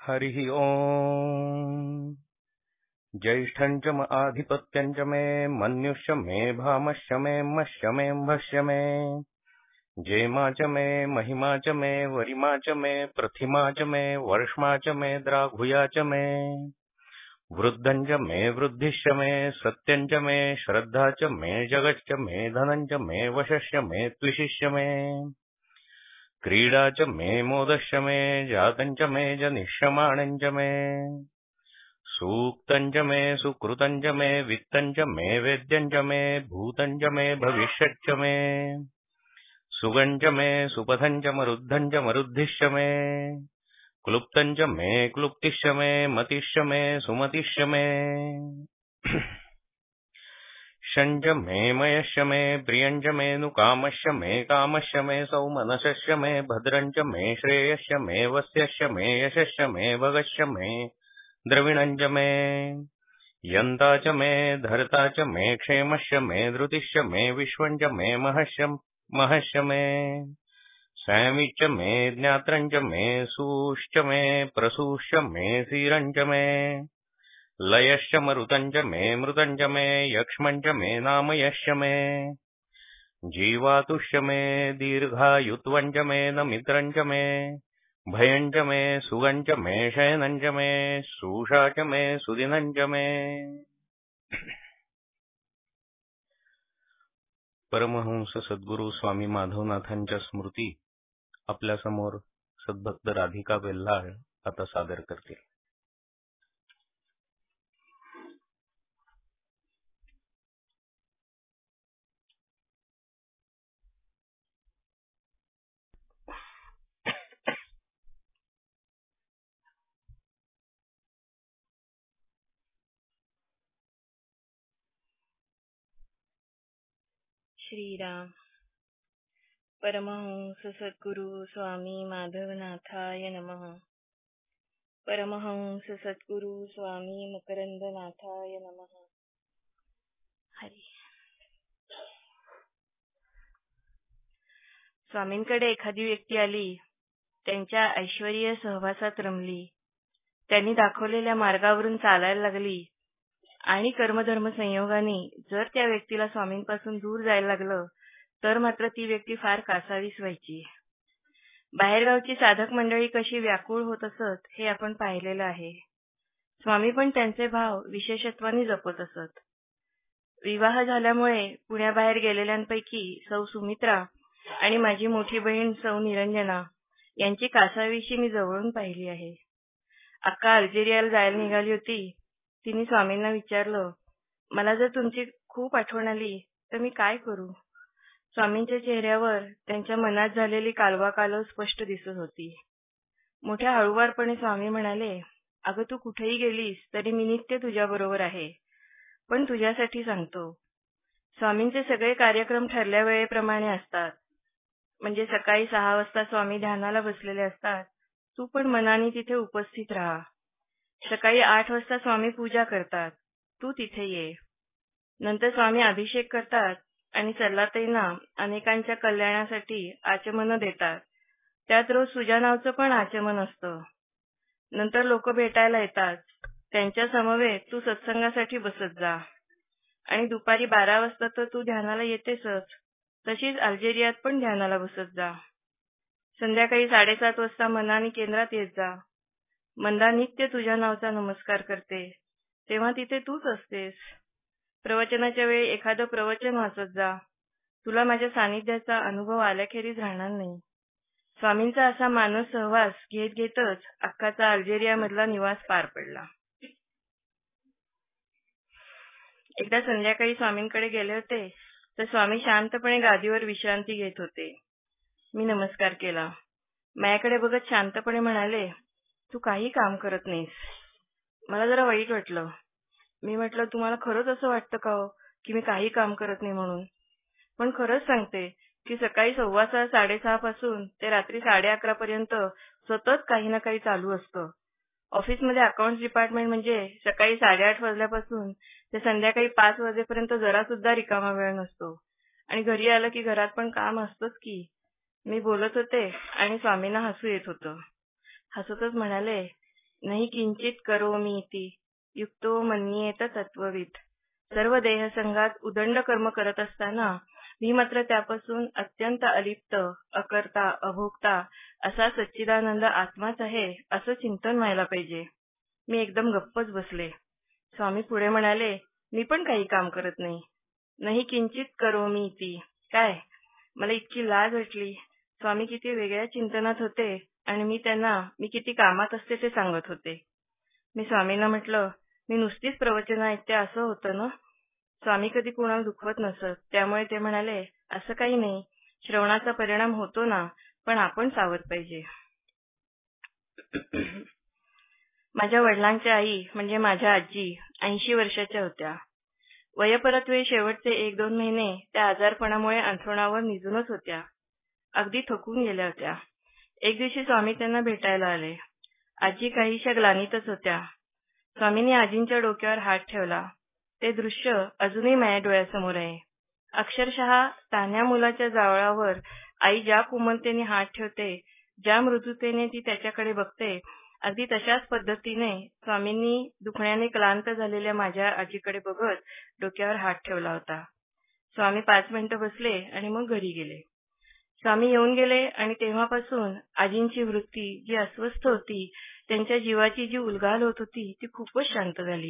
हरिः ओम्। ज्येष्ठं च आधिपत्यं च मे मन्युष्य मे भामश्च मे मश्य मे भष्य मे जेमा च मे महिमा च मे वरिमा च मे प्रतिमा च मे वर्ष्मा च मे द्राघुया च मे वृद्धं च मे वृद्धिश्च मे सत्यं च मे श्रद्धा च मे जगच्च मे धनं च मे वशश्च मे त्विशिष्य मे क्रीडा च मे मोदश्च मे जातं च मे जनिष्यमाणं च मे सूक्तं च मे सुकृतं च मे वित्तं च मे वेद्यं च मे भूतं च मे भविष्यच्च मे सुगं च मे सुपथं च मरुद्धं च मरुद्धिश्च मे क्लुप्तं च मे क्लुप्तिश्च मे मतिश्च मे सुमतिश्च मे शं च मे मयश्च मे प्रियं च मे नुकामश्च मे कामश्च मे सौमनसश्च मे भद्रं च मे श्रेयश्च मे वस्यश्च मे यशश्च मे भगश्च मे द्रविणं च मे यन्ता च मे धर्ता च मे क्षेमश्च मे धृतिश्च मे विश्वं च मे महश्च मे सैमिच्च मे ज्ञात्रं च मे सूश्च मे प्रसूश्च मे सीरं च मे लयश्च मरुतं च मे मृतं च मे यक्ष्मं च मे नामयश्च मे जीवातुश्च मे दीर्घायुत्वं च मे नमित्रं च मे भयं च मे सुगं च मे शयनं च मे सूषा च मे सुदिनं च मे। परमहंस सद्गुरू स्वामी माधवनाथांच्या स्मृती आपल्या समोर सद्भक्त राधिका बेल्हाळ आता सादर करतील. श्रीराम. परमहंस सद्गुरु स्वामी माधवनाथाय नमः. परमहंस सद्गुरु स्वामी मकरंदनाथाय नमः. हरी. स्वामींकडे एखादी व्यक्ती आली, त्यांच्या ऐश्वर्य सहवासात रमली, त्यांनी दाखवलेल्या मार्गावरून चालायला लागली आणि कर्मधर्म संयोगाने जर त्या व्यक्तीला स्वामींपासून दूर जायला लागलं तर मात्र ती व्यक्ती फार कासावीस व्हायची. बाहेरगावची साधक मंडळी कशी व्याकुळ होत असत हे आपण पाहिलेलं आहे. स्वामी पण त्यांचे भाव विशेषत्वाने जपत असत. विवाह झाल्यामुळे पुण्याबाहेर गेलेल्यांपैकी सौ सुमित्रा आणि माझी मोठी बहीण सौ निरंजना यांची कासावीशी मी जवळून पाहिली आहे. अक्का अल्जेरियाला जायला निघाली होती. तिने स्वामींना विचारलं, मला जर तुमची खूप आठवण आली तर मी काय करू? स्वामींच्या चेहऱ्यावर त्यांच्या मनात झालेली कालवाकालव स्पष्ट दिसत होती. मोठ्या हळूवारपणे स्वामी म्हणाले, अगं तू कुठेही गेलीस तरी मी नित्य तुझ्याबरोबर आहे, पण तुझ्यासाठी सांगतो. स्वामींचे सगळे कार्यक्रम ठरल्या वेळेप्रमाणे असतात. म्हणजे सकाळी 6 वाजता स्वामी ध्यानाला बसलेले असतात, तू पण मनाने तिथे उपस्थित राहा. सकाळी 8 वाजता स्वामी पूजा करतात, तू तिथे ये. नंतर स्वामी अभिषेक करतात आणि सल्लाताईंना अनेकांच्या कल्याणासाठी आचमन देतात. त्यात रोज तुझ्या नावचं पण आचमन असतं. नंतर लोक भेटायला येतात, त्यांच्या समवेत तू सत्संगासाठी बसत जा. आणि दुपारी 12 वाजता तर तू ध्यानाला येतेसच. तशीच अल्जेरियात पण ध्यानाला बसत जा. संध्याकाळी 7:30 वाजता मनानी केंद्रात येत जा. मंदा नित्य तुझ्या नावचा नमस्कार करते, तेव्हा तिथे तूच असतेस. प्रवचनाच्या वेळी एखादं प्रवचन वाचत जा. तुला माझ्या सानिध्याचा अनुभव आल्याखेरीज राहणार नाही. स्वामींचा असा मानस सहवास घेत घेतच अक्काचा अल्जेरियामधला निवास पार पडला. एकदा संध्याकाळी स्वामींकडे गेले होते तर स्वामी शांतपणे गादीवर विश्रांती घेत होते. मी नमस्कार केला. माझ्याकडे बघत शांतपणे म्हणाले, तू काही काम करत नाहीस. मला जरा वाईट वाटलं. मी म्हटलं, तुम्हाला खरंच असं वाटतं का हो की मी काही काम करत नाही म्हणून? पण खरंच सांगते की सकाळी 6:15 6:30 पासून ते रात्री 11:30 पर्यंत सतत काही ना काही चालू असतं. ऑफिसमध्ये अकाउंट्स डिपार्टमेंट म्हणजे सकाळी 8:30 वाजल्यापासून ते संध्याकाळी 5 वाजेपर्यंत जरा सुद्धा रिकामा वेळ नसतो. आणि घरी आलं की घरात पण काम असतंच की. मी बोलत होते आणि स्वामींना हसू येत होतं. हसतच म्हणाले, नहि किंचित करोमीति युक्तो मन्येत तत्वविद. सर्व देहसंगात उदंड कर्म करत असताना मी मात्र त्यापासून अत्यंत अलिप्त, अकर्ता, अभोक्ता असा सच्चिदानंद आत्माच आहे असं चिंतन व्हायला पाहिजे. मी एकदम गप्पच बसले. स्वामी पुढे म्हणाले, मी पण काही काम करत नाही. नाही किंचित करोमीति. काय? मला इतकी लाज वाटली. स्वामी किती वेगळ्या चिंतनात होते आणि मी त्यांना मी किती कामात असते ते सांगत होते. मी स्वामींना म्हटलं, मी नुसतीच प्रवचन ऐकते असं होतं ना? स्वामी कधी कुणाला दुखवत नसत. त्यामुळे ते म्हणाले, असं काही नाही, श्रवणाचा परिणाम होतो ना, पण आपण सावध पाहिजे. माझ्या वडिलांच्या आई म्हणजे माझ्या आजी 80 वर्षाच्या होत्या. वयपरत्वे शेवटचे 1-2 महिने त्या आजारपणामुळे अंथरुणावर निजूनच होत्या. अगदी थकून गेल्या होत्या. एक दिवशी स्वामी त्यांना भेटायला आले. आजी काहीशा ग्लानीतच होत्या. स्वामींनी आजींच्या डोक्यावर हात ठेवला. ते दृश्य अजूनही माझ्या डोळ्यासमोर आहे. अक्षरशः तान्ह्या मुलाच्या जावळावर आई ज्या कोमलतेने हात ठेवते, ज्या मृदुतेने ती त्याच्याकडे बघते, अगदी तशाच पद्धतीने स्वामींनी दुखण्याने क्लांत झालेल्या माझ्या आजीकडे बघत डोक्यावर हात ठेवला होता. स्वामी 5 मिनिटं बसले आणि मग घरी गेले. स्वामी येऊन गेले आणि तेव्हापासून आजींची वृत्ती जी अस्वस्थ होती, त्यांच्या जीवाची जी उलघाल होत होती, ती खूपच शांत झाली.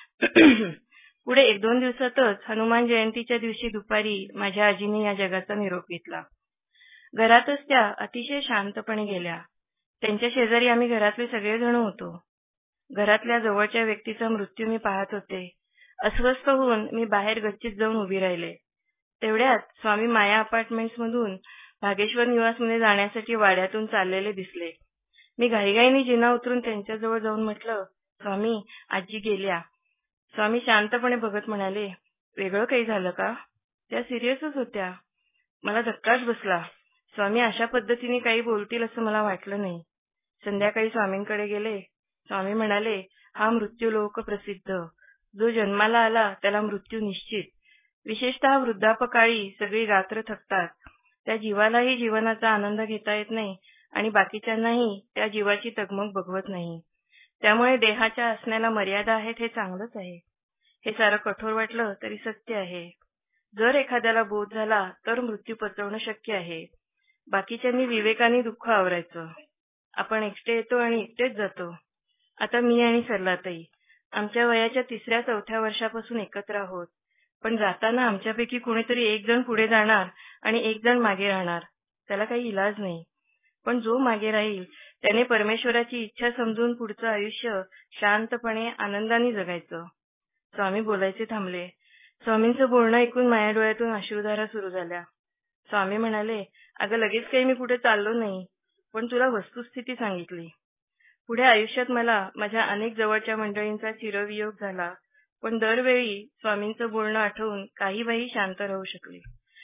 पुढे 1-2 दिवसातच हनुमान जयंतीच्या दिवशी दुपारी माझ्या आजीने या जगाचा निरोप घेतला. घरातच त्या अतिशय शांतपणे गेल्या. त्यांच्या शेजारी आम्ही घरातले सगळेजण होतो. घरातल्या जवळच्या व्यक्तीचा मृत्यू मी पाहत होते. अस्वस्थ होऊन मी बाहेर गच्चीत जाऊन उभी राहिले. तेवढ्यात स्वामी माया अपार्टमेंट्समधून भागेश्वर निवासमध्ये जाण्यासाठी वाड्यातून चाललेले दिसले. मी घाईघाईने जिना उतरून त्यांच्याजवळ जाऊन म्हटलं, स्वामी, आजी गेल्या. स्वामी शांतपणे बघत म्हणाले, वेगळं काही झालं का? त्या सिरियसच होत्या. मला धक्काच बसला. स्वामी अशा पद्धतीने काही बोलतील असं मला वाटलं नाही. संध्याकाळी स्वामींकडे गेले. स्वामी म्हणाले, हा मृत्यू लोक प्रसिद्ध. जो जन्माला आला त्याला मृत्यू निश्चित. विशेषतः वृद्धापकाळी सगळी रात्र थकतात. त्या जीवालाही जीवनाचा आनंद घेता येत नाही आणि बाकीच्यांनाही त्या जीवाची तगमग बघवत नाही. त्यामुळे देहाच्या असण्याला मर्यादा आहेत हे चांगलंच आहे. हे सारं कठोर वाटलं तरी सत्य आहे. जर एखाद्याला बोध झाला तर मृत्यू पचवणं शक्य आहे. बाकीच्यांनी विवेकाने दुःख आवरायचं. आपण एकटे येतो आणि एकटेच जातो. आता मी आणि सरलाताई आमच्या वयाच्या 3ऱ्या-4थ्या वर्षापासून एकत्र आहोत. पण जाताना आमच्यापैकी कुणीतरी एक जण पुढे जाणार आणि एक जण मागे राहणार. त्याला काही इलाज नाही. पण जो मागे राहील त्याने परमेश्वराची इच्छा समजून पुढचं आयुष्य शांतपणे आनंदाने जगायचं. स्वामी बोलायचे थांबले. स्वामींचं बोलणं ऐकून माझ्या डोळ्यातून अश्रुधारा सुरू झाल्या. स्वामी म्हणाले, अगं लगेच काही मी कुठे चाललो नाही, पण तुला वस्तुस्थिती सांगितली. पुढे आयुष्यात मला माझ्या अनेक जवळच्या मंडळींचा चिरवियोग झाला, पण दरवेळी स्वामींचं बोलणं आठवून काही बाई शांत राहू शकले.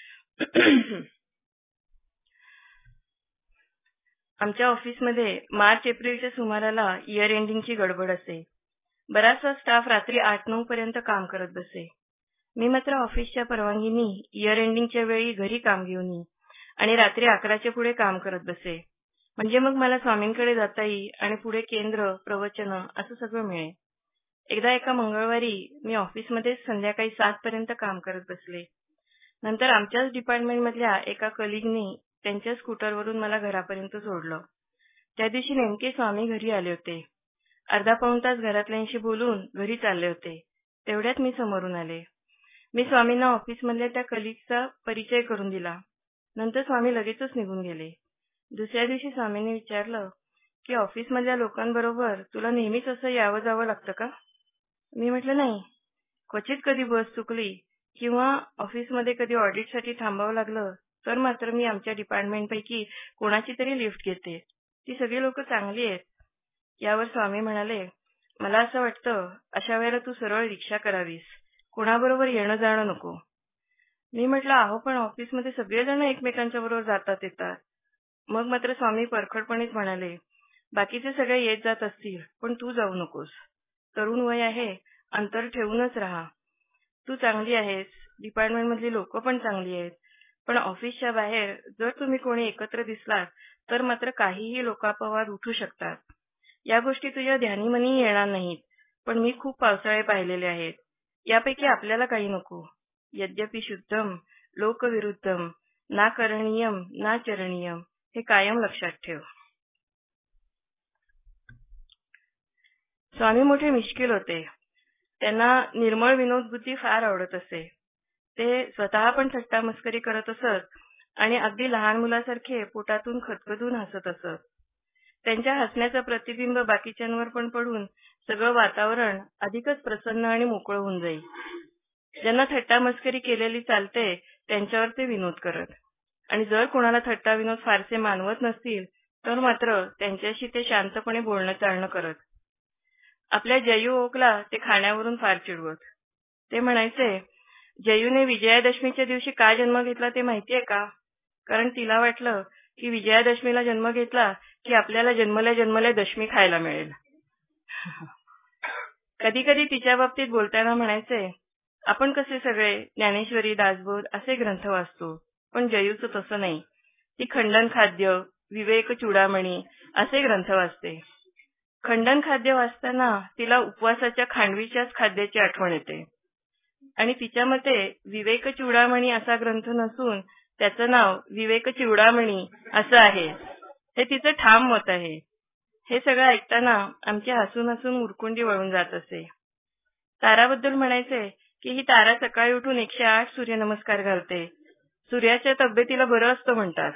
आमच्या ऑफिसमध्ये मार्च-एप्रिलच्या सुमाराला इयर एंडिंगची गडबड असे. बराचसा स्टाफ रात्री 8-9 पर्यंत काम करत बसे. मी मात्र ऑफिसच्या परवानगीने इयर एंडिंगच्या वेळी घरी काम घेऊन येई आणि रात्री 11च्या पुढे काम करत बसे. म्हणजे मग मला स्वामींकडे जाता येई आणि पुढे केंद्र, प्रवचनं असं सगळं मिळे. एकदा एका मंगळवारी मी ऑफिसमध्ये संध्याकाळी 7 पर्यंत काम करत बसले. नंतर आमच्याच डिपार्टमेंटमधल्या एका कलिगनी त्यांच्या स्कूटरवरून मला घरापर्यंत सोडलं. त्या दिवशी नेमके स्वामी घरी आले होते. अर्धा-पाऊण तास घरातल्यांशी बोलून घरी चालले होते. तेवढ्यात मी समोरून आले. मी स्वामींना ऑफिसमधल्या त्या कलिगचा परिचय करून दिला. नंतर स्वामी लगेचच निघून गेले. दुसऱ्या दिवशी स्वामींनी विचारलं की ऑफिसमधल्या लोकांबरोबर तुला नेहमीच असं यावं जावं लागतं का? मी म्हटलं नाही. क्वचित कधी बस चुकली किंवा ऑफिसमध्ये कधी ऑडिटसाठी थांबावं लागलं तर मात्र मी आमच्या डिपार्टमेंटपैकी कोणाची तरी लिफ्ट घेते. ती सगळी लोक चांगली आहेत. यावर स्वामी म्हणाले, मला असं वाटतं अशा वेळेला तू सरळ रिक्षा करावीस. कोणाबरोबर येणं जाणं नको. मी म्हटलं, अहो पण ऑफिसमध्ये सगळेजण एकमेकांच्या बरोबर जातात येतात. मग मात्र स्वामी परखडपणेच म्हणाले, बाकीचे सगळे येत जात असतील पण तू जाऊ नकोस. तरुण वय आहे, अंतर ठेवूनच राहा. तू चांगली आहेस, डिपार्टमेंटमधली लोक पण चांगली आहेत, पण ऑफिसच्या बाहेर जर तुम्ही कोणी एकत्र दिसलात तर मात्र काहीही लोकापवाद उठू शकतात. या गोष्टी तुझ्या ध्यानीमनी येणार नाहीत, पण मी खूप पावसाळे पाहिलेले आहेत. यापैकी आपल्याला काही नको. यद्यपि शुद्धम लोकविरुद्धम ना करणीयम ना चरणीयम हे कायम लक्षात ठेव. स्वामी मोठे मिश्किल होते. त्यांना निर्मळ विनोद बुद्धी फार आवडत असे. ते स्वतः पण थट्टा मस्करी करत असत आणि अगदी लहान मुलासारखे पोटातून खदखदून हसत असत. त्यांच्या हसण्याचं प्रतिबिंब बाकीच्यांवर पण पडून सगळं वातावरण अधिकच प्रसन्न आणि मोकळं होऊन जाई. ज्यांना थट्टा मस्करी केलेली चालते त्यांच्यावर ते विनोद करत आणि जर कोणाला थट्टा विनोद फारसे मानवत नसतील तर मात्र त्यांच्याशी ते शांतपणे बोलणं चालणं करत. आपल्या जयू ओकला ते खाण्यावरून फार चिडवत. ते म्हणायचे, जयूने विजयादशमीच्या दिवशी का जन्म घेतला ते माहितीये का? कारण तिला वाटलं की विजयादशमीला जन्म घेतला की आपल्याला जन्मल्या जन्मल्या दशमी खायला मिळेल. कधी कधी तिच्या बाबतीत बोलताना म्हणायचे, आपण कसे सगळे ज्ञानेश्वरी, दासबोध असे ग्रंथ वाचतो, पण जयूचं तसं नाही. ती खंडन खाद्य, विवेक चूडामणी असे ग्रंथ वाचते. खंडन खाद्य वाचताना तिला उपवासाच्या खांडवीच्याच खाद्याची आठवण येते आणि तिच्या मते विवेक चूडामणी असा ग्रंथ नसून त्याचं नाव विवेक चिवडामणी असं आहे. हे तिचं ठाम मत आहे. हे सगळं ऐकताना आमची हसून हसून मुरकुंडी वळून जात असे. ताराबद्दल म्हणायचे की ही तारा सकाळी उठून 108 सूर्यनमस्कार घालते. सूर्याच्या तब्येतीला बरं असतं म्हणतात.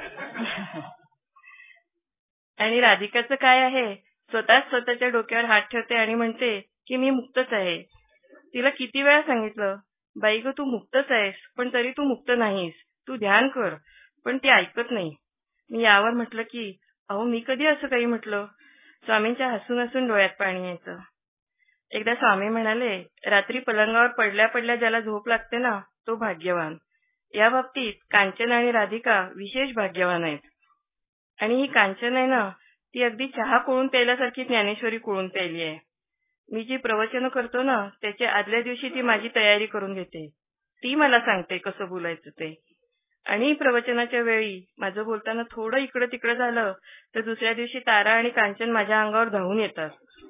आणि राधिकाचं काय आहे, स्वतःच स्वतःच्या डोक्यावर हात ठेवते आणि म्हणते की मी मुक्तच आहे. तिला किती वेळा सांगितलं, बाई ग तू मुक्तच आहेस, पण तरी तू मुक्त नाहीस, तू ध्यान कर, पण ती ऐकत नाही. मी यावर म्हटलं की अहो मी कधी असं काही म्हटलं. स्वामींच्या हसून हसून डोळ्यात पाणी यायचं. एकदा स्वामी म्हणाले, रात्री पलंगावर पडल्या पडल्या ज्याला झोप लागते ना तो भाग्यवान. या बाबतीत कांचन आणि राधिका विशेष भाग्यवान आहेत. आणि ही कांचन आहे ना, ती अगदी चहा कोळून प्यायल्यासारखी ज्ञानेश्वरी कोळून प्यायली आहे. मी जी प्रवचन करतो ना त्याच्या आदल्या दिवशी ती माझी तयारी करून घेते. ती मला सांगते कसं बोलायचं ते. आणि प्रवचनाच्या वेळी माझं बोलताना थोडं इकडं तिकडं झालं तर दुसऱ्या दिवशी तारा आणि कांचन माझ्या अंगावर धावून येतात.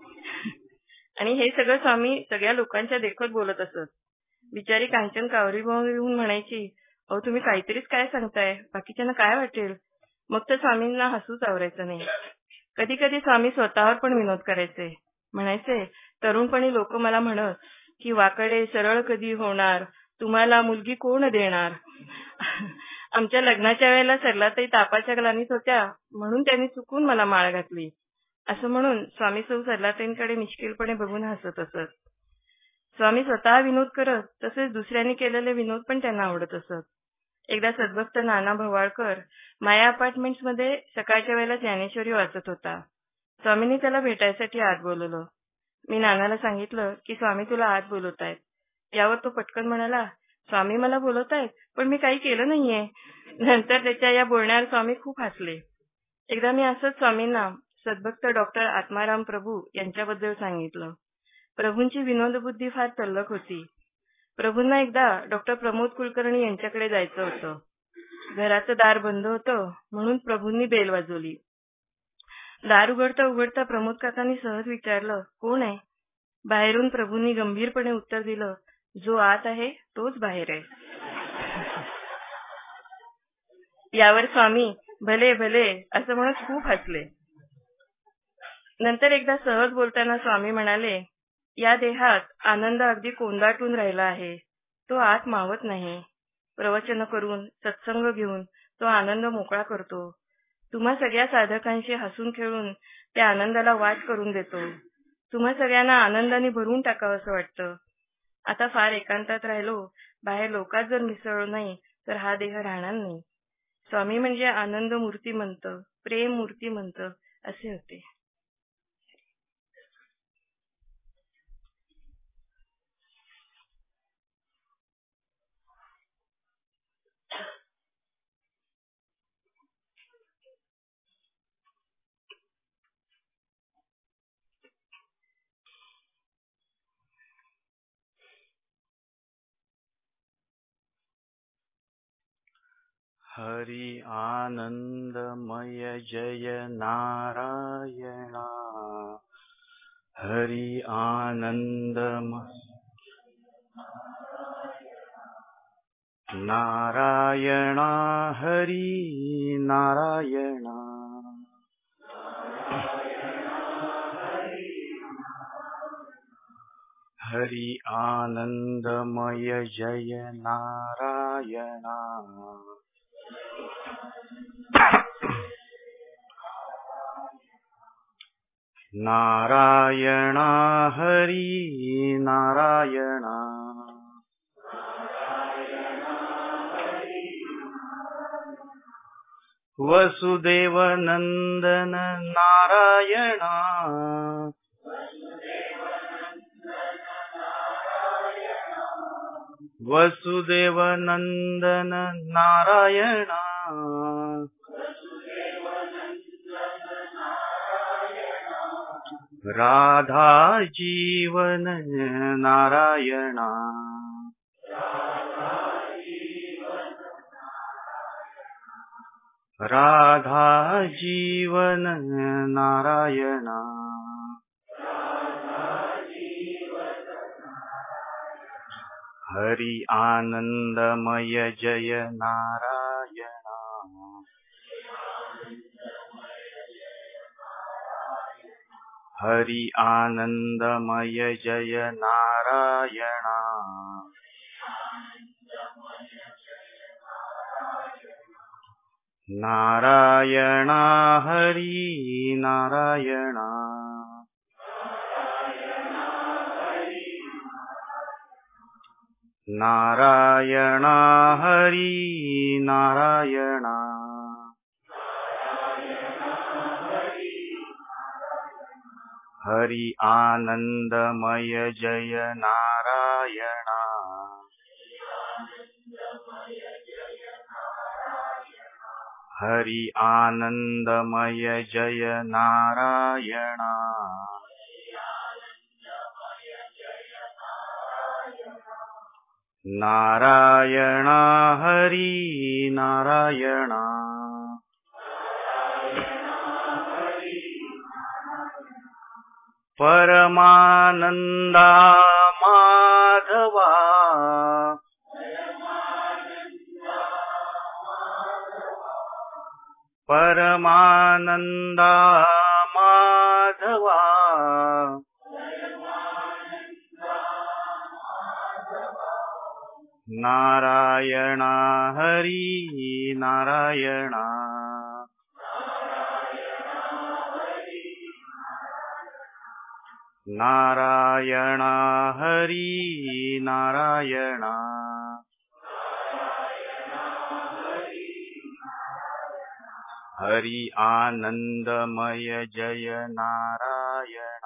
आणि हे सगळं स्वामी सगळ्या लोकांच्या देखत बोलत असत. बिचारी कांचन कावरीभाऊन येऊन म्हणायची, अहो तुम्ही काहीतरीच काय सांगताय, बाकीच्यांना काय वाटेल. मग तर स्वामींना हसूच आवरायचं नाही. कधी कधी स्वामी स्वतःवर पण विनोद करायचे. म्हणायचे, तरुणपणी लोक मला म्हणत की वाकडे सरळ कधी होणार, तुम्हाला मुलगी कोण देणार. आमच्या लग्नाच्या वेळेला सरलाताई तापाच्या ग्लानीत होत्या म्हणून त्यांनी चुकून मला माळ घातली असं म्हणून स्वामी सौ सरलाताईंकडे मिश्किलपणे बघून हसत असत. स्वामी स्वतः विनोद करत तसेच दुसऱ्यांनी केलेले विनोद पण त्यांना आवडत असत. एकदा सद्भक्त नाना भवाळकर माया अपार्टमेंट्स मध्ये सकाळच्या वेळेला ज्ञानेश्वरी वाचत होता. स्वामींनी त्याला भेटायसाठी आत बोलवलं. मी नानाला सांगितलं की स्वामी तुला आत बोलवतायत. यावर तो पटकन म्हणाला, स्वामी मला बोलवतायत पण मी काही केलं नाहीये. नंतर त्याच्या या बोलण्यावर स्वामी खूप हसले. एकदा मी असंच स्वामींना सद्भक्त डॉक्टर आत्माराम प्रभू यांच्याबद्दल सांगितलं. प्रभूंची विनोदबुद्धी फार तल्लख होती. प्रभूंना एकदा डॉक्टर प्रमोद कुलकर्णी यांच्याकडे जायचं होतं. घराचं दार बंद होतं म्हणून प्रभूंनी बेल वाजवली. दार उघडता उघडता प्रमोद काकांनी सहज विचारलं, कोण आहे. बाहेरून प्रभूंनी गंभीरपणे उत्तर दिलं, जो आत आहे तोच बाहेर आहे. यावर स्वामी भले भले असं म्हणत खूप हसले. नंतर एकदा सहज बोलताना स्वामी म्हणाले, या देहात आनंद अगदी कोंदाटून राहिला आहे, तो आत मावत नाही. प्रवचन करून सत्संग घेऊन तो आनंद मोकळा करतो. तुम्हा सगळ्या साधकांशी हसून खेळून त्या आनंदाला वाट करून देतो. तुम्हा सगळ्यांना आनंदाने भरून टाकावंसं वाटतं. आता फार एकांतात राहिलो, बाहेर लोकात जर मिसळलो नाही तर हा देह राहणार नाही. स्वामी म्हणजे आनंद मूर्तिमंत, प्रेम मूर्तिमंत असे होते. हरि आनंदमय जय नारायणा, हरि आनन्दमय नारायण हरि नारायण हरि आनन्दमय जय नारायण नारायण हरि नारायण वसुदेव नंदन नारायण वसुदेव नंदन नारायण राधा जीवन नारायण राधा जीवन नारायण हरि आनन्दमय जय नारायण हरि आनन्दमय जय नारायण नारायण हरि नारायण नारायण हरि नारायण हरि आनन्दमय जय नारायण हरि आनन्दमय जय नारायण नारायण हरि नारायण परमानंदा माधवा परमानंदा माधवा नारायण हरि नारायण नारायण हरि नारायण हरि आनन्दमय जय नारायण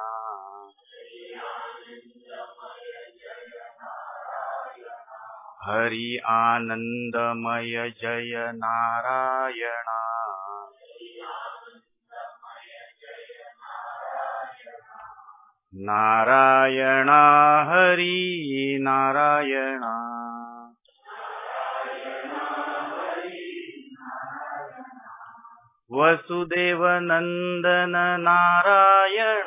हरि आनन्दमय जय नारायण नारायण हरि नारायण वसुदेव नंदन नारायण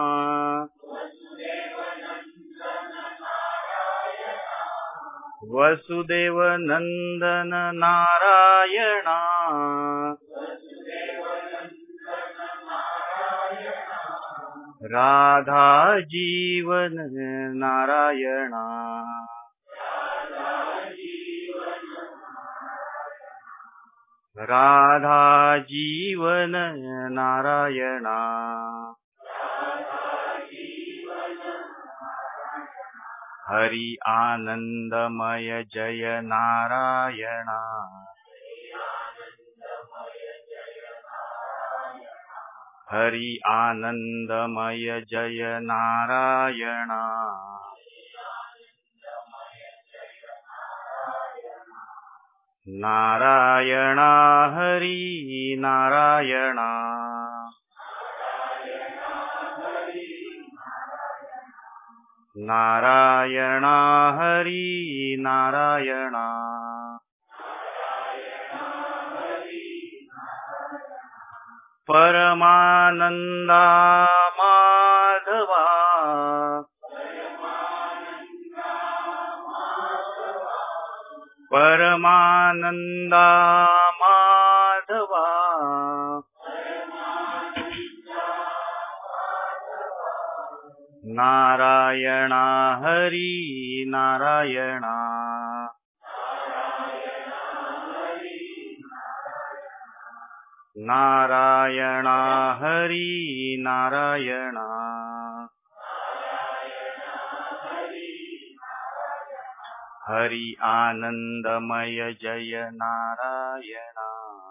वसुदेव नंदन नारायण राधा जीवन नारायण राधा जीवन नारायण हरि आनन्दमय जय नारायण हरि आनन्दमय जय नारायण नारायण हरि नारायण नारायण हरि नारायण परमानंदा माधवा परमानंदा माधवा नारायणा हरी नारायणा नारायणा हरी नारायणा हरि आनंदमय जय नारायणा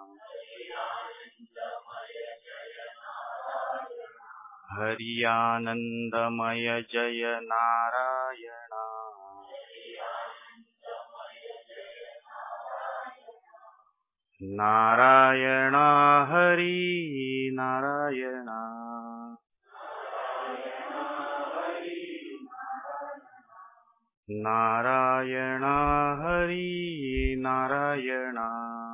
हरि आनंदमय जय नारायणा नारायणा हरि नारायणा नारायणा हरि नारायणा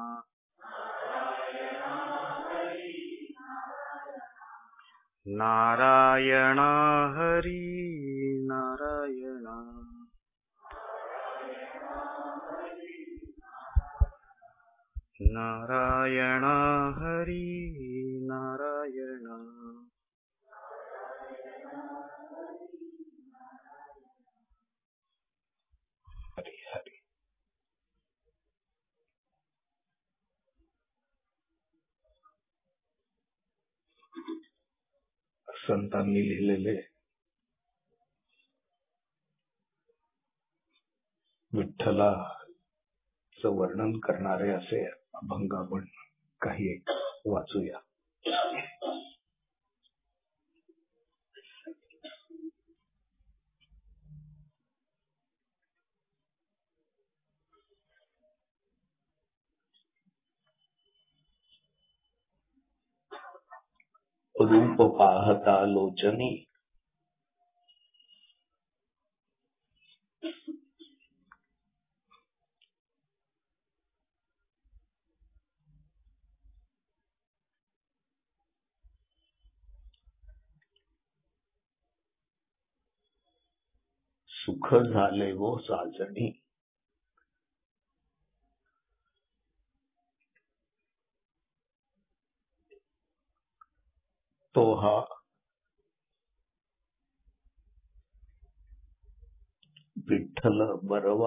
नारायणा हरि नारायणा नारायणा हरि नारायणा हरी हरी. संतांनी लिहिलेले विठ्ठलाचं वर्णन करणारे असे अभंग आपण काही एक वाचूया. रूप पाहता लोचनी सुख झाले वो साजणी. तो हा विठ्ठल बरवा,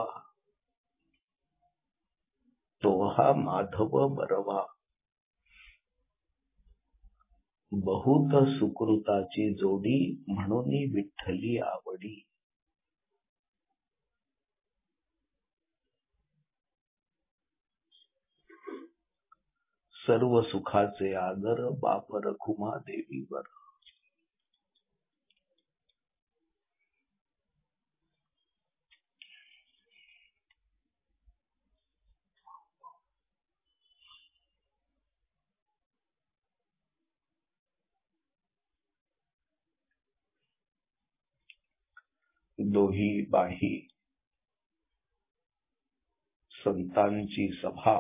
तो हा माधव बरवा. बहुत सुकृताची जोडी, म्हणून विठ्ठली आवडी. सर्व सुखाचे आदर, बाप रखुमा देवीवर. दोही बाही संतांची सभा,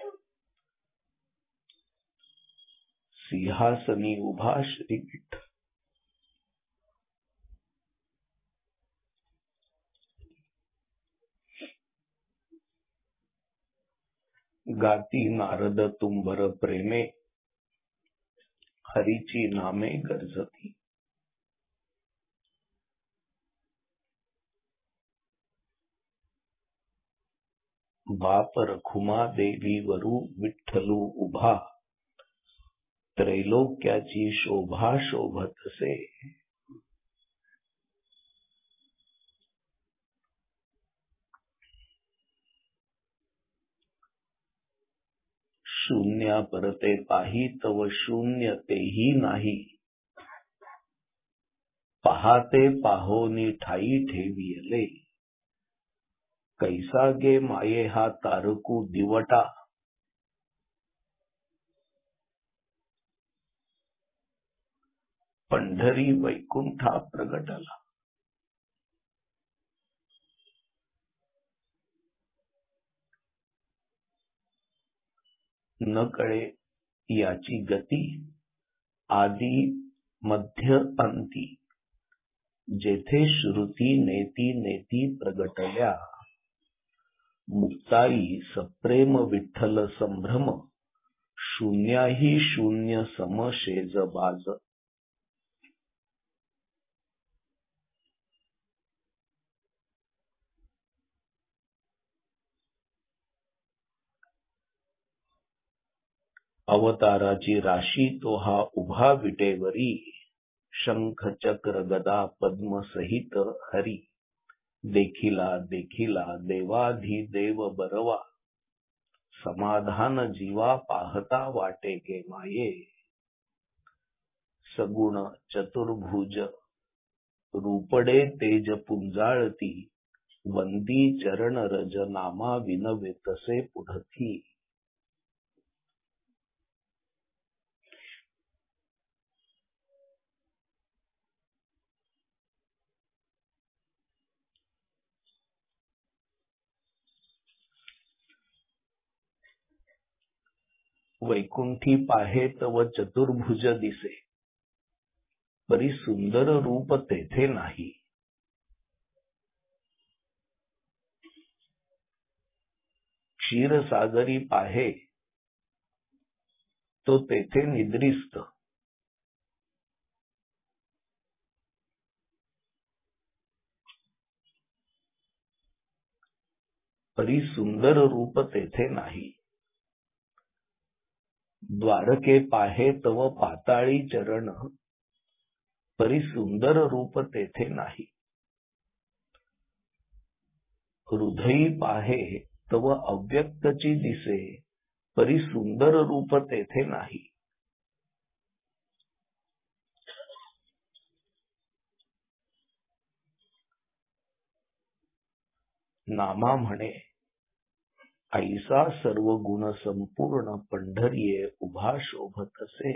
सिंहासनी उभा श्री विठ्ठल. गाती नारद तुंबर प्रेमे, हरीची नामे गर्जती. बाप रखुमा देवी वरू, विठ्ठलू उभा. त्रैलोक्याची शोभा शोभतसे. शून्या परते पाही, तव शून्य तेही नाही. पाहते पाहोनी ठाई ठेवियले. कैसा गे माये हा तारकू दिवटा. पंढरी वैकुंठा प्रगटला. न कळे याची गती, आदी मध्य अंती. जेथे श्रुती नेती नेती प्रगटल्या. मुक्ताई सप्रेम विठ्ठल संभ्रम, शून्याही शून्य सम शेज बाज. अवताराची राशी तो हा उभा विटेवरी, शंख चक्र गदा पद्म सहित हरी. देखिला देखिला देवाधिदेव बरवा, समाधान जीवा पाहता वाटे गे माये. सगुण चतुर्भुज रूपडे तेज पुंजाळती, वंदी चरण रज नामा विनवेतसे पुढती. वैकुंठी पाहे तव चतुर्भुज दिसे, परी सुंदर रूप तेथे नाही. क्षीरसागरी पाहे तो तेथे निद्रिस्त. परी सुंदर रूप तेथे नाही. द्वारके पाहे तव पाताळी चरण, परी सुंदर रूप तेथे नाही. हृदयी पाहे तव अव्यक्तची दिसे, परी सुंदर रूप तेथे नाही. नामा म्हणे ऐसा सर्व गुण संपूर्ण, पंढरीये उभा शोभतसे.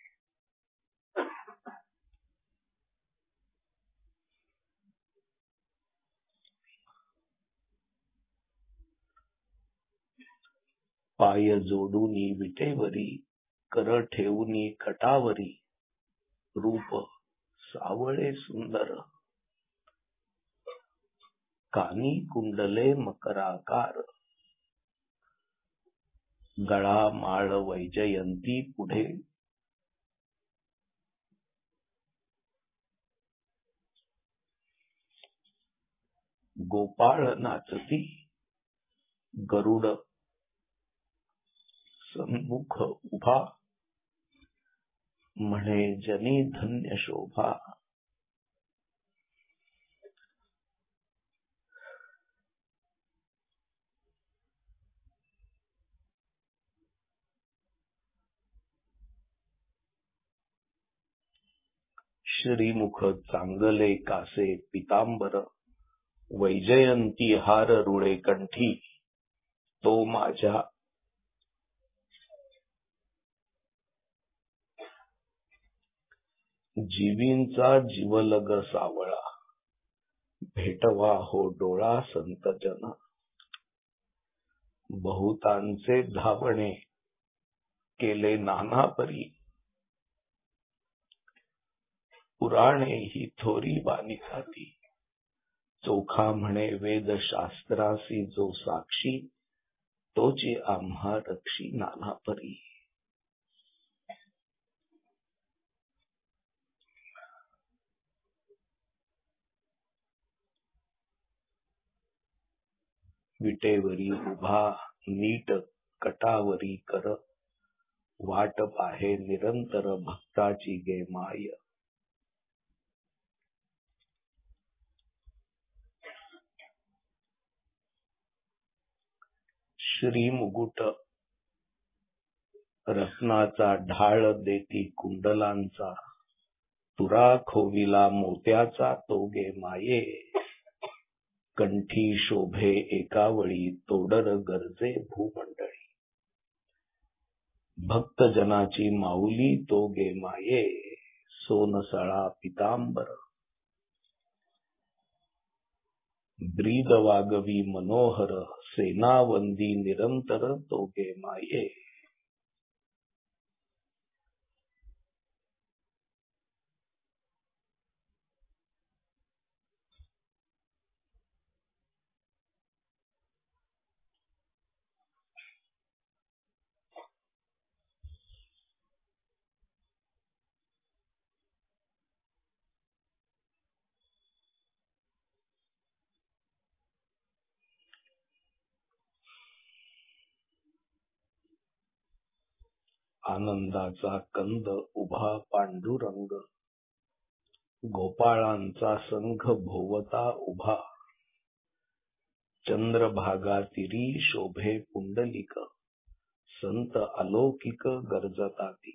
पाय जोडूनी विटेवरी, कर ठेवूनी कटावरी. रूप सावळे सुंदर, कानी कुंडले मकराकार. गळा माळ वैजयंती पुढे, गोपाळ नाचती. गरुड सन्मुख उभा, म्हणे जनी धन्य शोभा. श्रीमुख चांगले कासे पितांबर, वैजयंती हार रुळे कंठी. तो माझ्या जीवींचा जीवलग सावळा, भेटवा हो डोळा संतजन. बहुतांचे धावणे केले नाना परी, पुराणे ही थोरी बानिताती. चोखा म्हणे वेद शास्त्रासी जो साक्षी, तोची आम्हा रक्षी नाना परी. विटेवरी उभा नीट कटावरी कर, वाट पाहे निरंतर भक्ताची गे माय. श्री मुकुट रत्नाचा ढाळ देती कुंडलांचा, तुरा खोविला मोत्याचा तो गे माये. कंठी शोभे एकावळी, तोडर गरजे भूमंडळी. भक्तजनाची माऊली तो गे माये, सोनसळा पितांबर. ब्रीद वागवी मनोहर, सेनावंदी निरंतर तो गे माये. आनंदाचा कंद उभा पांडुरंग, गोपाळांचा संघ भोवता उभा, चंद्रभागा तिरी शोभे पुंडलिक, संत अलौकिक गर्जताती.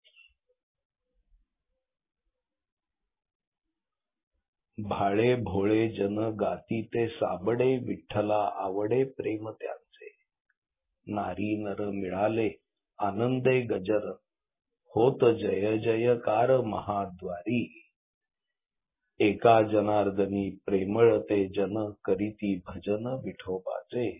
भाळे भोळे जन गाती ते साबडे, विठ्ठला आवडे प्रेम त्यांचे. नारी नर मिळाले आनंदे गजर, होत जय जयकार महाद्वारी. एका जनार्दनी प्रेमळ ते जन, करीती भजन विठोबाचे.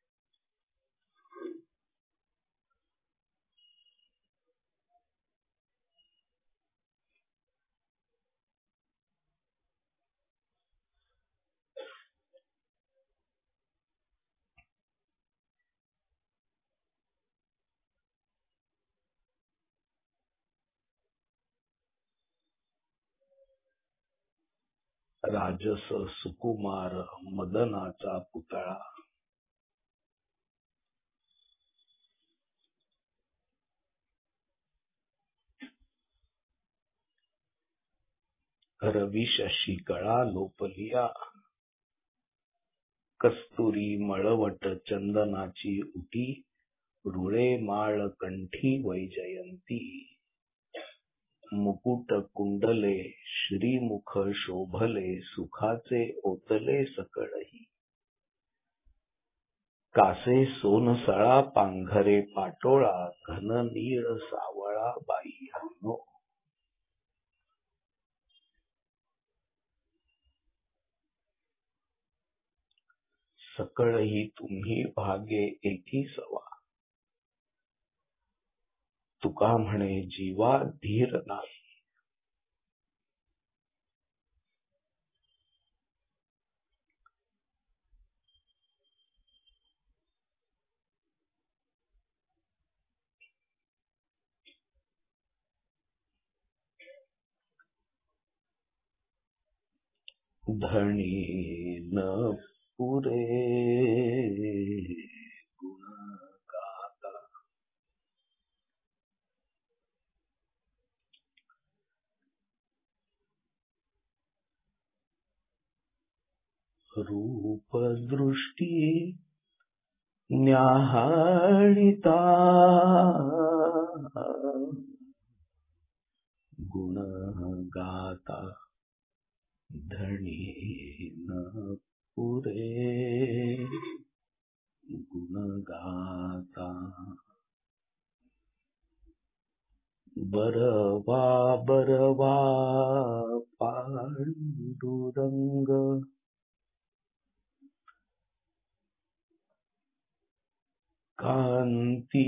राजस सुकुमार मदनाचा पुतळा, रवी शशी कळा लोपलिया, कस्तुरी मळवट चंदनाची उटी, रुळे माळ कंठी वैजयंती. मुकुट कुंडले श्रीमुख शोभले, सुखाचे ओतले सकळही. कासे सोनसळा पांघरे पाटोळा, घन नीळ सावळा बाई हनो. सकळही तुम्ही भागे एकी सवा, तुका म्हणे जीवा धीर नाही. धणी न पुरे गुण गाता, रूप दृष्टी न्याहाळिता, गुण गाता. धणी न पुरे गुण गाता. बरवा बरवा पांडुरंग, कांती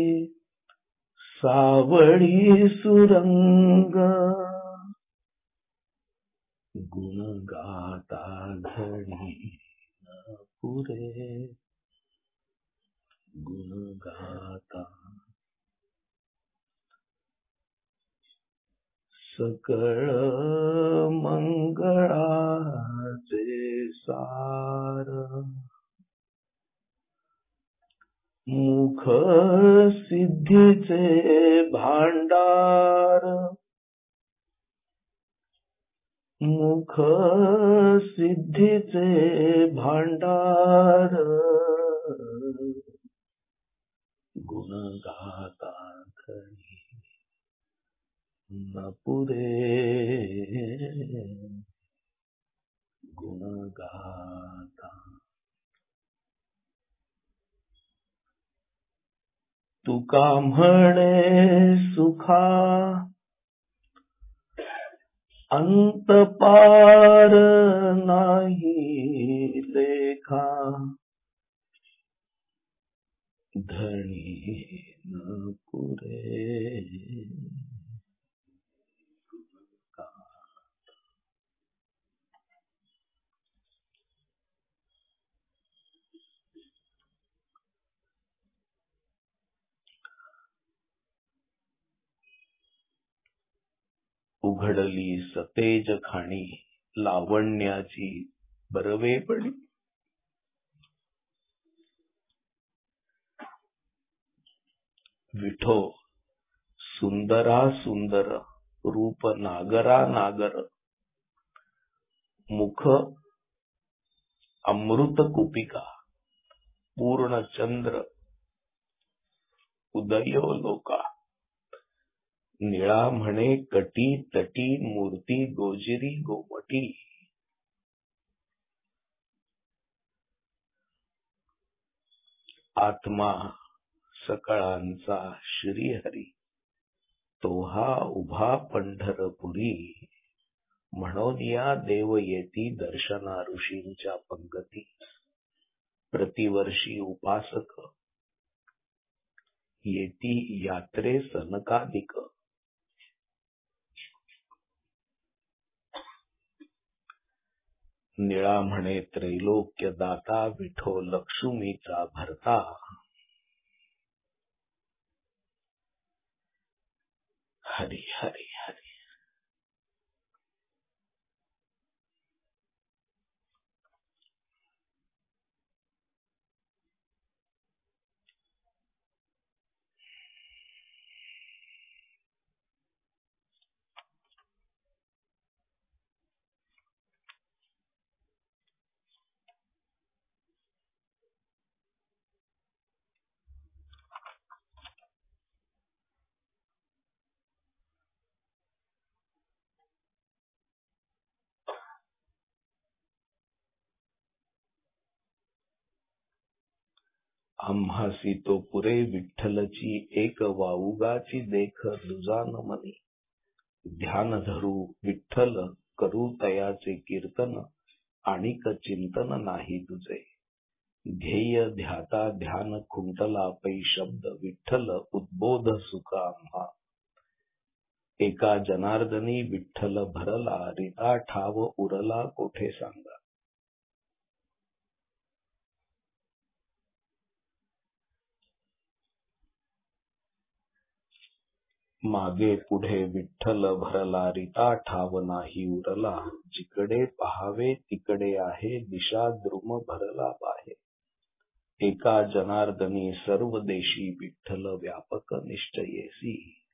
सावळी सुरंग. गुण गाता धणी न पुरे गुण गाता. सकळ मंगळाचे सार, मुख सिद्धीचे भांडार. मुख सिद्धीचे भांडार. गुण गाता धणी न पुरे गुण गाता. तुका म्हणे सुखा अंत पार नाही लेखा. धणी न पुरे उघडली सतेज खाणी, लावण्याची बरवेपणी. विठो सुंदरा सुंदर रूप नागरा नागर, मुख अमृत कुपिका, पूर्ण चंद्र उदयोलोका, निळा म्हणे कटी तटी मूर्ती गोजिरी गोमटी, आत्मा सकळांचा श्रीहरी, तोहा उभा पंढरपुरी, म्हणून या देव येती दर्शना ऋषींच्या पंगती, प्रतिवर्षी उपासक येती यात्रे सनकादिक, निळा म्हणे त्रैलोक्य दाता विठो लक्ष्मीचा भरता, हरी हरी हरी. आम्हासी तो पुरे विठ्ठलची एक वाऊगाची देख, दुजा न मनी ध्यान धरू विठ्ठल करू तयाचे कीर्तन, आणिक चिंतन नाही तुझे, ध्येय ध्याता ध्यान खुंटला पै शब्द विठ्ठल उद्बोध सुख आम्हा, एका जनार्दनी विठ्ठल भरला रिता ठाव उरला कोठे सांगा. मागे पुढे विठ्ठल भरला रिता ठाव नाही उरला, जिकडे पहावे तिकडे आहे दिशा द्रुम भरला बाहे, एका जनार्दनी सर्व देशी विठ्ठल व्यापक निश्चयेसी,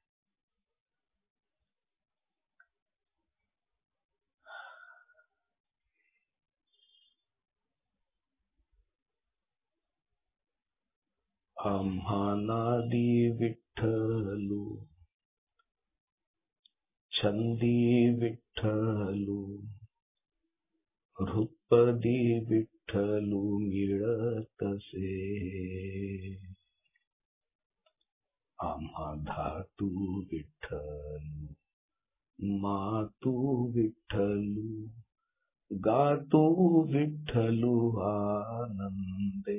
आम्हा नादी विठ्ठलू छंदी विठ्ठलू हृत्पदी विठ्ठलू मिळतसे, आम्हा धातू विठ्ठलू मातू विठ्ठलू गातू विठ्ठलू आनंदे,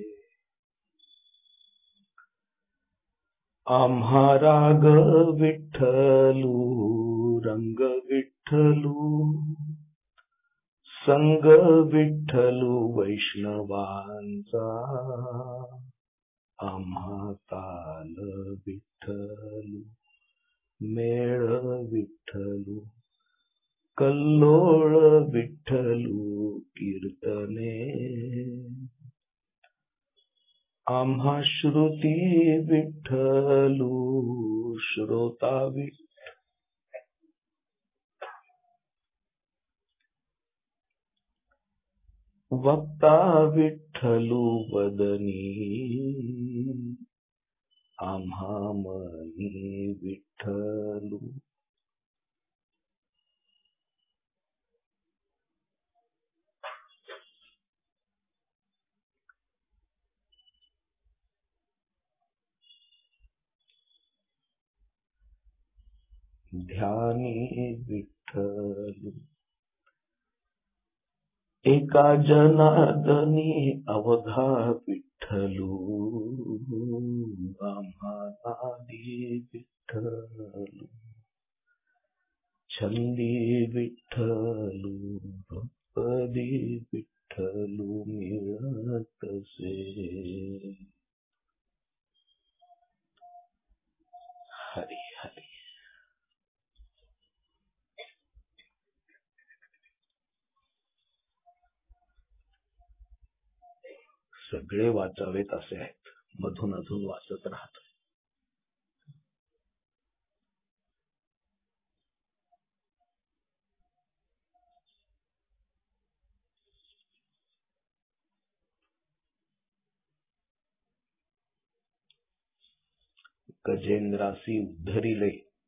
आम्हा राग विठ्ठलू रंग विठ्ठलू संग विठ्ठलू वैष्णवांचा, आम्हा ताल विठ्ठलू मेळ विठ्ठलू कल्लोळ विठ्ठलू कीर्तने, आम्हा श्रुती विठ्ठलू श्रोता वक्ता विठ्ठलू वदनी, आम्हा मनी विठ्ठलू, ध्यानी विठ्ठलू, एका जनार्दनी अवघा विठ्ठलू, आम्हा नादी विठ्ठलू छंदी विठ्ठलू हृत्पदी विठ्ठलू मिळतसे, हरी हरी. सगळे वाचावेत असे आहेत, मधून अजून वाचत राहत. गजेंद्रासी उद्धरिले,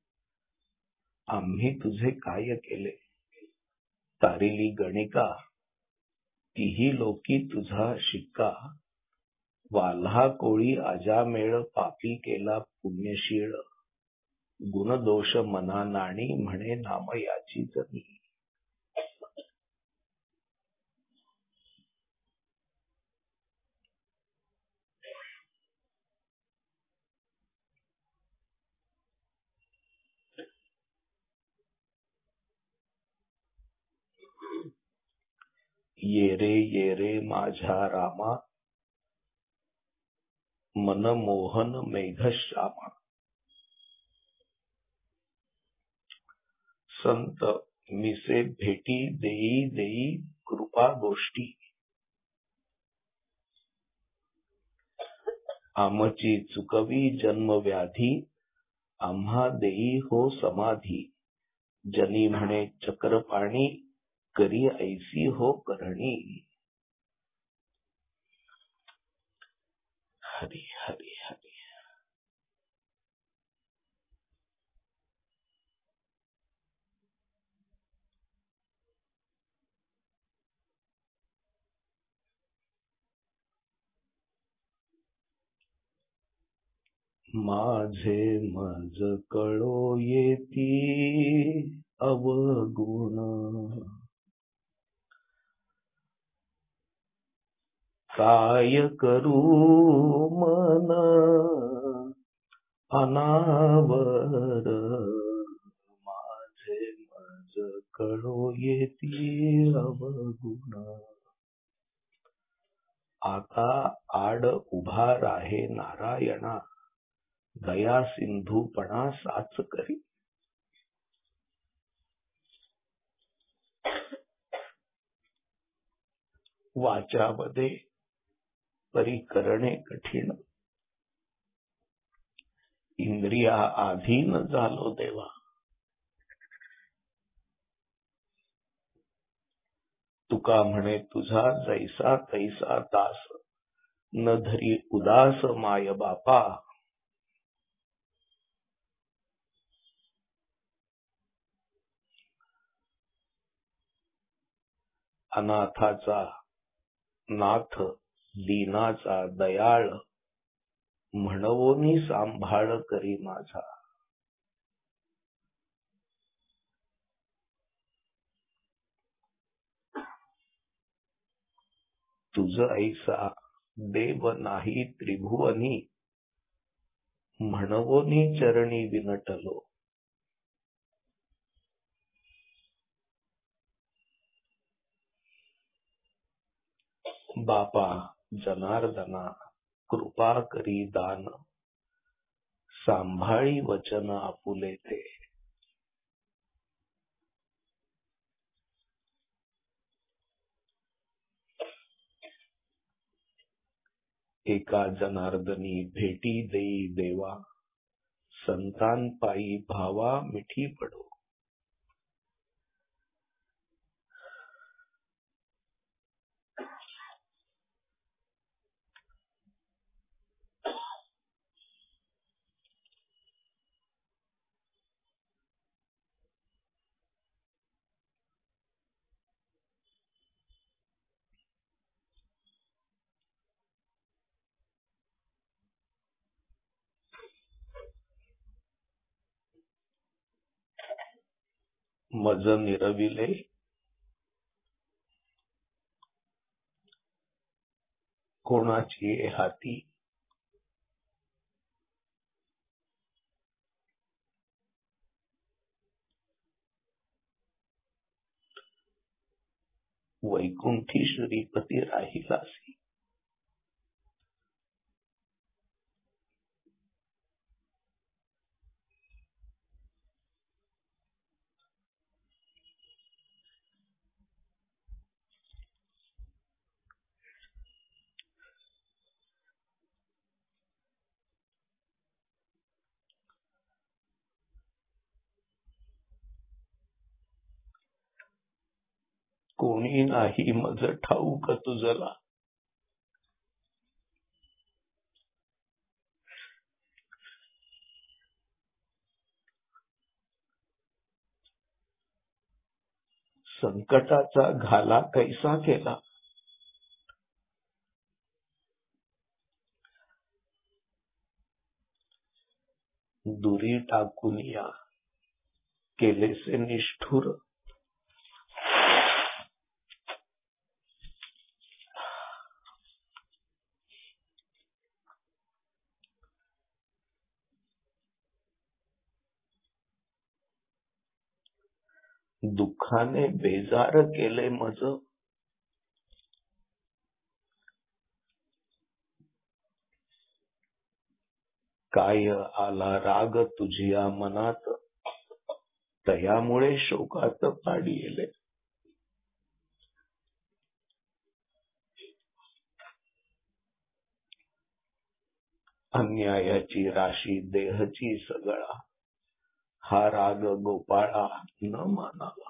आम्ही तुझे काय केले? तारिली गणिका, तीही लोकी तुझा शिक्का. वाल्हा कोळी अजामेळ, पापी केला पुण्यशीळ. गुणदोष मना नाणी, म्हणे नाम याची जनी. ये रे माझ्या रामा, मनमोहन मेघश्यामा. संत मिसे भेटी देई देई, कृपा गोष्टी. आमची चुकवी जन्मव्याधी, आम्हा देई हो समाधी. जनी म्हणे चक्रपाणी, करी ऐसी हो करणी. हरी हरी हरी. माझे मज कळो येती अवगुण. काय करू मन अनावर. माझे मज कळो येती अवगुण. आता आड उभा राहे नारायणा, दया सिंधूपणा साच करी. वाचामध्ये परी करणे कठीण, इंद्रिया आधीन झालो देवा. तुका म्हणे तुझा जैसा तैसा दास, न धरी उदास माय बापा. अनाथाचा नाथ, दीनाचा दयाळ, म्हणवोनी सांभाळ करी माझा. तुझ ऐसा देव नाही त्रिभुवनी, म्हणवोनी चरणी विनटलो. बापा जनार्दना, कृपा करी दान, सांभाळी वचन आपुले ते. एका जनार्दनी भेटी देई देवा, संतान पायी भावा मिठी पडो. मज निरविले, कोणाची हाती. वैकुंठी श्रीपती राहिलासी. कोणी नाही मज ठाऊक तुझला. संकटाचा घाला कैसा केला. दुरी टाकून या केलेसे निष्ठुर. दुःखाने बेजार केले मज. काय आला राग तुझिया मनात, तयामुळे शोकात पाडी येले. अन्यायाची राशी देहची सगळा, हा राग गोपाळा न मानावा.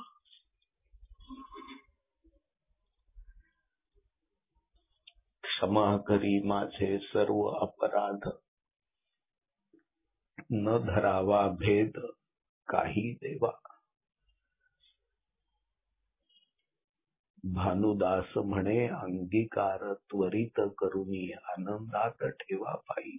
क्षमा करी माझे सर्व अपराध, न धरावा भेद काही देवा. भानुदास म्हणे अंगीकार त्वरित करुनी, आनंदात ठेवा पायी.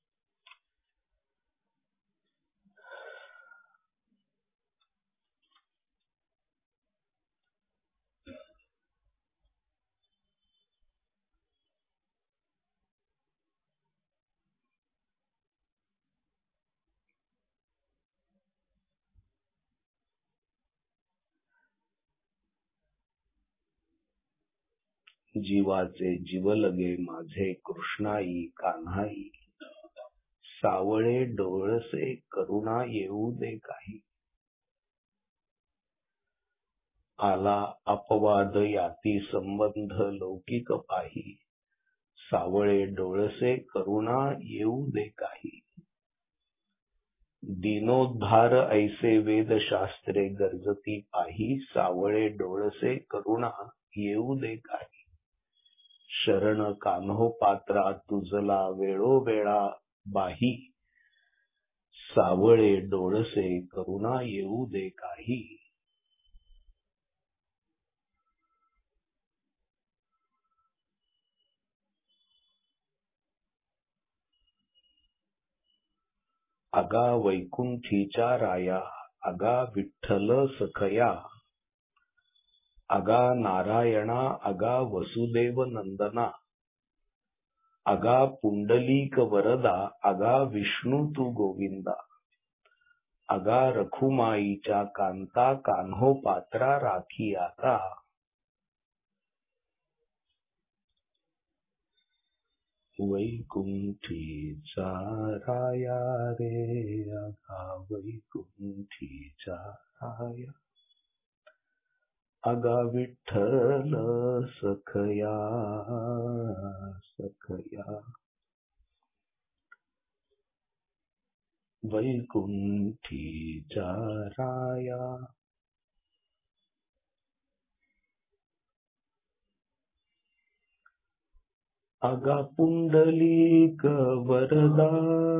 जीवाचे जीव लगे माझे कृष्णाई कान्हाई, सावळे डोळसे करुणा येऊ दे काही. आला अपवाद याती संबंध लौकिक पाही, सावळे डोळसे करुणा येऊ दे काही. दीनोद्धार ऐसे वेद शास्त्रे गरजती पाही, सावळे डोळसे करुणा येऊ दे काही. शरण कान्हो पात्रा तुझला वेळोवेळा बाही, सावळे डोळसे करुणा येऊ दे काही. अगा वैकुंठीच्या राया, अगा विठ्ठल सखया, अगा नारायणा, अगा वसुदेव नंदना, अगा पुंडलीक वरदा, अगा विष्णू तू गोविंदा, अगा रखुमाईच्या कांता, कान्हो पात्रा राखी आता. वैकुंठीचा राया रे, अगा वैकुंठीचा राया, अगा विठ्ठल सखया सखया. वैकुंठीचा राया, अगा पुंडलीक वरदा,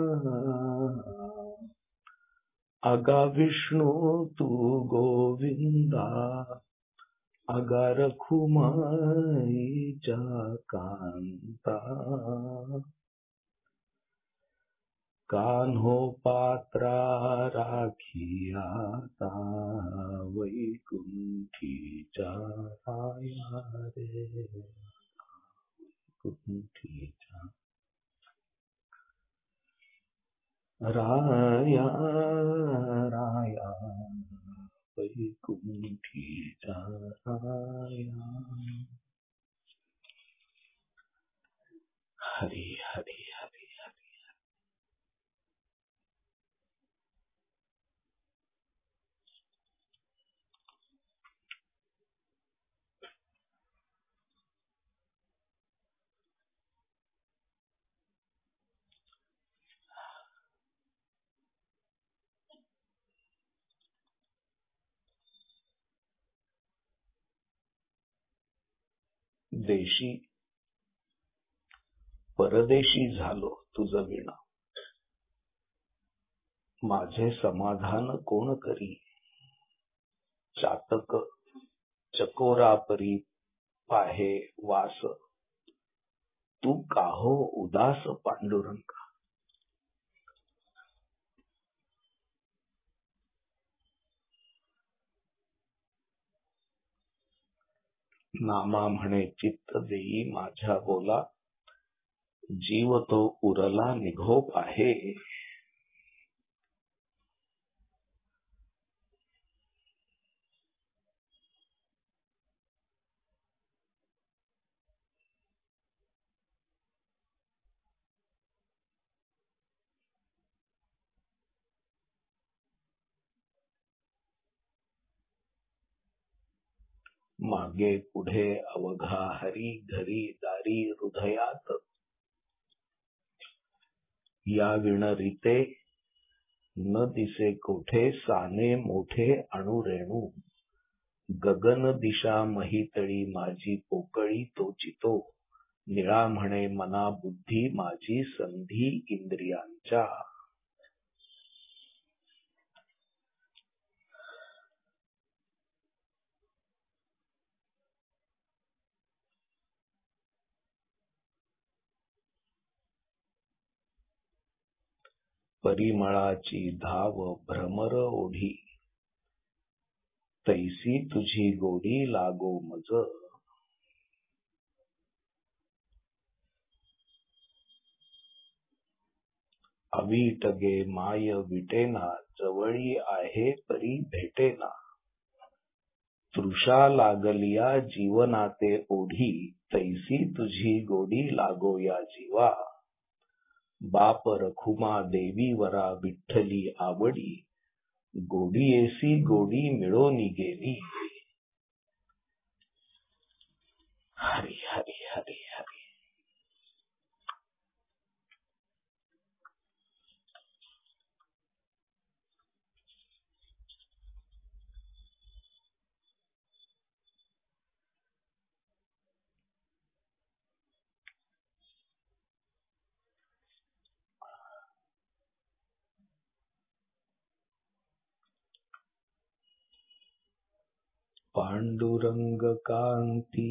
अगा विष्णू तू गोविंदा, अगा रखुमाईच्या कांता, कान्हो पात्रा राखी आता. वैकुंठीच्या राया रे, वैकुंठीच्या राया राया, वैकुंठीच्या राया. हरी हरी हरी हरी. देशी परदेशी झालो तुझ विणा, माझे समाधान कोण करी. चातक चकोरा परी पाहे वास, तू काहो उदास पांडुरंगा. नामा म्हणे चित्त देई माझ्या बोला, जीव तो उरला निघोप आहे. मागे पुढे अवघा हरी घरी दारी हृदयात, या विणरिते न दिसे कोठे साने मोठे अणुरेणू. गगन दिशा महितळी माझी पोकळी तोचितो, निळा म्हणे मना बुद्धी माझी संधी इंद्रियांच्या. परिमळाची धाव भ्रमर ओढी, तैसी तुझी गोडी लागो मज. अवीट गे माय विटेना, जवळी आहे परी भेटेना. तृषा लागलिया जीवनाते ओढी, तैसी तुझी गोडी लागो या जीवा. बाप रखुमा देवी वरा विठ्ठली आवडी, गोडीयेसी गोडी मिळोनी गेली. हरी हरी हरी हरी. पांडुरंग कांती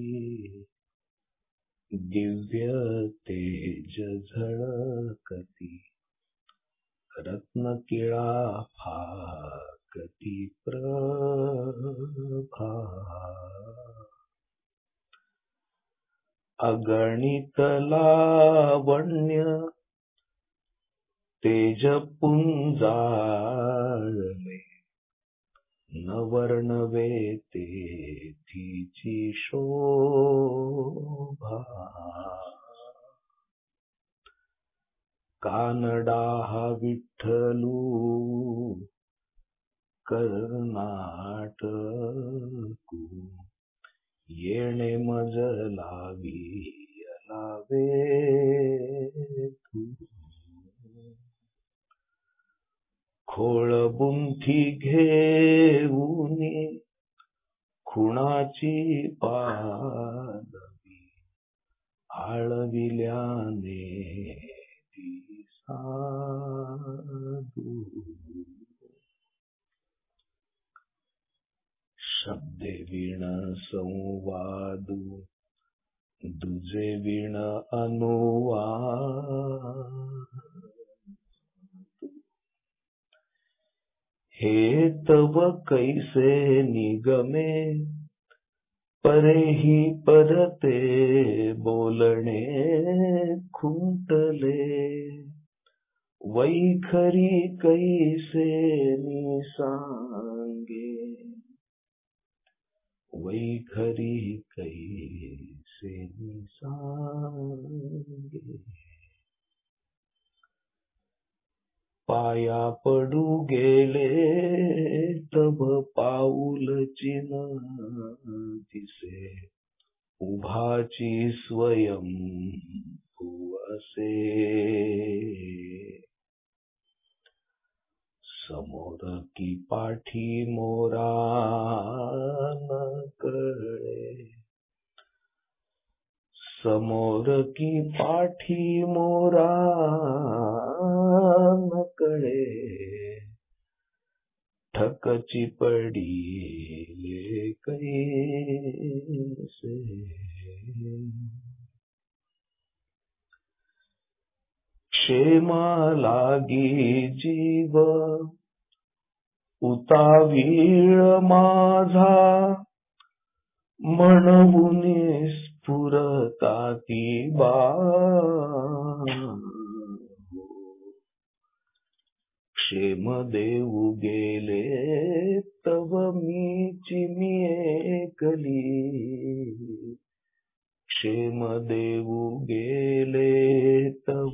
दिव्य तेज झळकती, रत्न किळा फाकती प्रभा. अगणित लावण्य तेज पुंजाळले, न वर्णवे तेथीची शोभा. कानडा हा विठ्ठलू कर्नाटकू, येणे मज लावी लावे तू. खोळबुंथी घेऊनी खुणाची पालवी, आळविल्याने ती साधू. शब्दे विण संवादू, दुजे विण अनुवाद. हे तव कैसे निगमे, परेही परते बोलणे खुंटले. वैखरी कैसे निसांगे, वैखरी कैसे निसांगे. पाया पडू गेले तब पाऊल चिन्ह दिसे, उभाची स्वयं असे. समोर की पाठी मोरा न कळे, समोर की पाठी मोरा न कळे. कची पडीले कैसे क्षेमा लागी जीव उतावीळ माझा म्हणून स्फुरता ती बा क्षेम देऊ गेले तव मीची मी एकली क्षेम देऊ गेले तव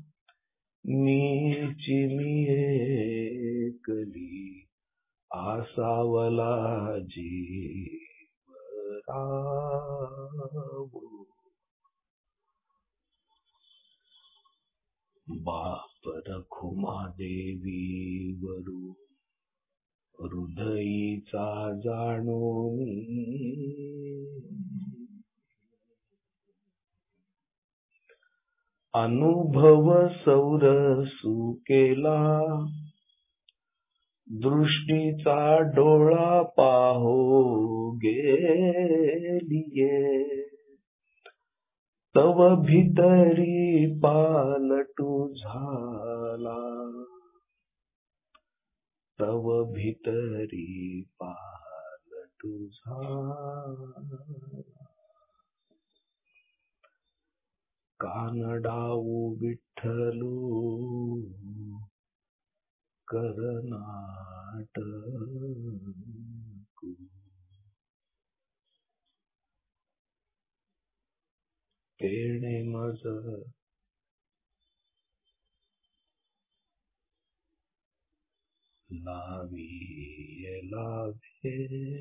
मीची मी एकली आसावला जीवराव बाप रखुमा देवी वरू हृदयीचा जाणून अनुभव सौरसू केला दृष्टीचा डोळा पाहो गेलिये तव भितरी पालटू झाला तव भितरी पालटू झाला कानडाऊ विठ्ठलू करनाटकू तेणे मज लावे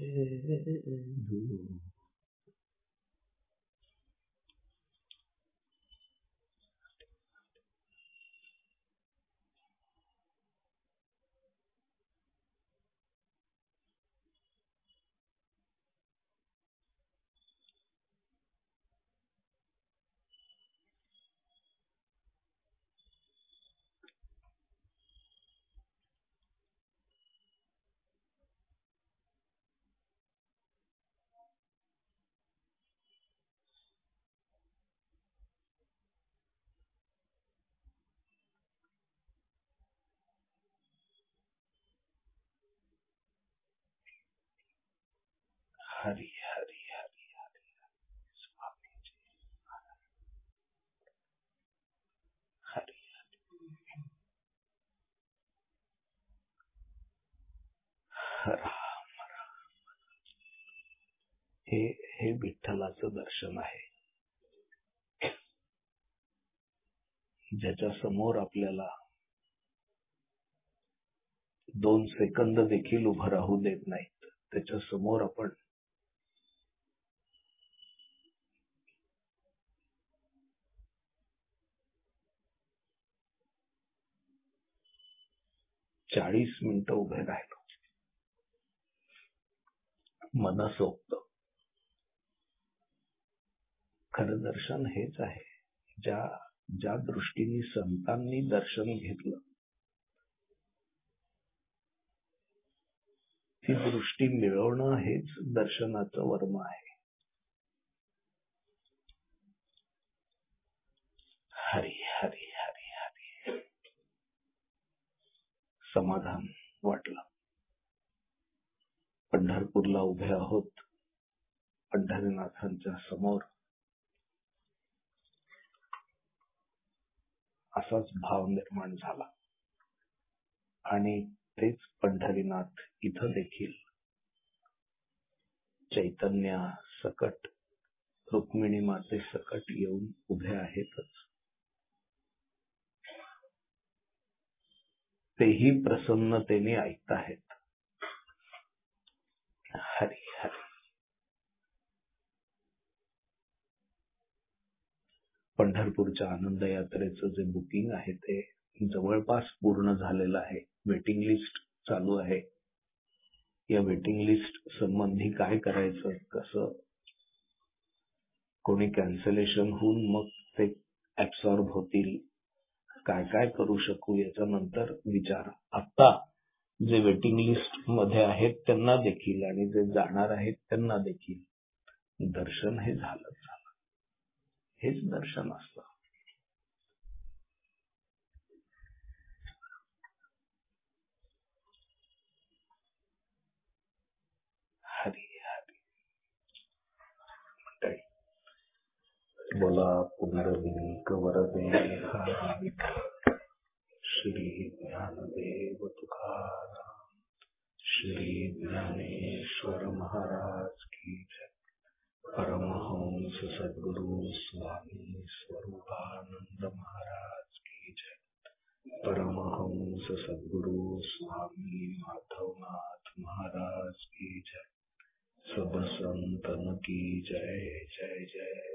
हरी हरी हरी हरी स्वामीजी हरी राम राम हे विठ्ठलाचं दर्शन आहे ज्याच्या समोर आपल्याला 2 सेकंद देखील उभं राहू देत नाहीत त्याच्या समोर आपण 40 मिनिटं उभे राहिलो मनसोक्त खरं दर्शन हेच आहे ज्या दृष्टीने संतांनी दर्शन घेतलं ती दृष्टी मिळवणं हेच दर्शनाचं वर्म आहे हरी हरी हरी हरी समाधान वाटलं पंढरपूरला उभे आहोत पंढरीनाथांच्या समोर असाच भाव निर्माण झाला आणि तेच पंढरीनाथ इथं देखील चैतन्य सकट रुक्मिणी माते सकट येऊन उभे आहेतच तेही प्रसन्नतेने ऐकताहेत हरी हरी पंढरपूरच्या आनंद यात्रेचं जे बुकिंग आहे ते जवळपास पूर्ण झालेलं आहे वेटिंग लिस्ट चालू आहे या वेटिंग लिस्ट संबंधी काय करायचं कसं कोणी कॅन्सलेशन होऊन मग ते ऍब्सॉर्ब होतील काय काय करू शकू याच्या नंतर विचार आता जे वेटिंग लिस्ट मध्ये आहेत त्यांना देखील आणि जे जाणार आहेत त्यांना देखील दर्शन हे झालंच झालं. हेच दर्शन असतं. हरी हरी मंडळी, बोला पुंडलिक वरदे हरी विठ्ठल. श्री ज्ञानदेव तुकाराम, श्री ज्ञानेश्वर महाराज की जय. परमहंस सद्गुरु स्वामी स्वरूपानंद महाराज की जय. परमहंस सद्गुरु स्वामी माधवनाथ महाराज की जय. सब संतन की जय जय जय.